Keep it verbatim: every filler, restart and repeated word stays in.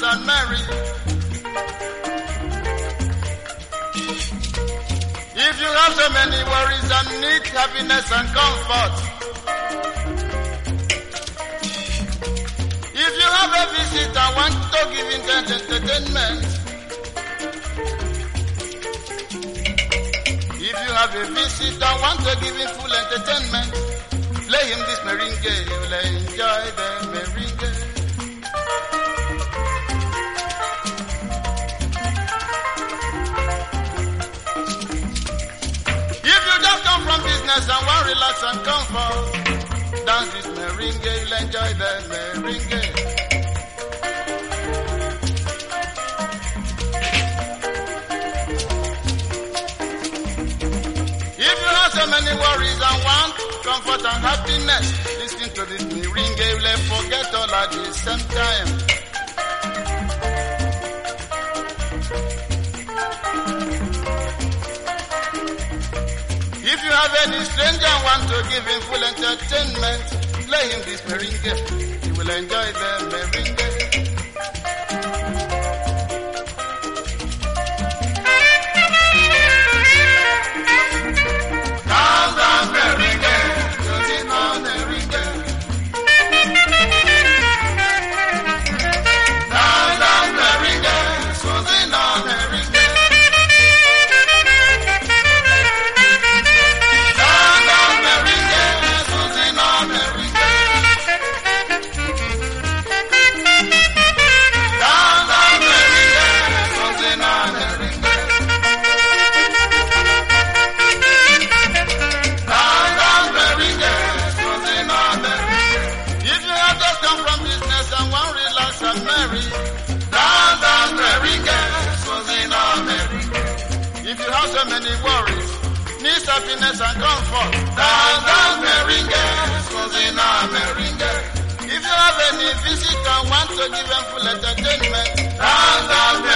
and merry. If you have so many worries and need happiness and comfort, if you have a visit and want to give intense entertainment, if you have a visit and want to give him full entertainment, play him this merengue, you will enjoy the merengue. If you just come from business and want relax and comfort, dance this merengue, you'll enjoy the merengue. If you have so many worries and want comfort and happiness, listen to this merengue, you'll forget all at the same time. If you have any stranger and want to give him full entertainment, play him this merengue, he will enjoy the merengue. Dance, dance, merengue, dancing on merengue. Dance, dance, merengue, dancing on merengue. If you have so many worries, need happiness and comfort, dance, dance, merengue, in a merengue. If you have any visitor and want to give them full entertainment, dance, dance,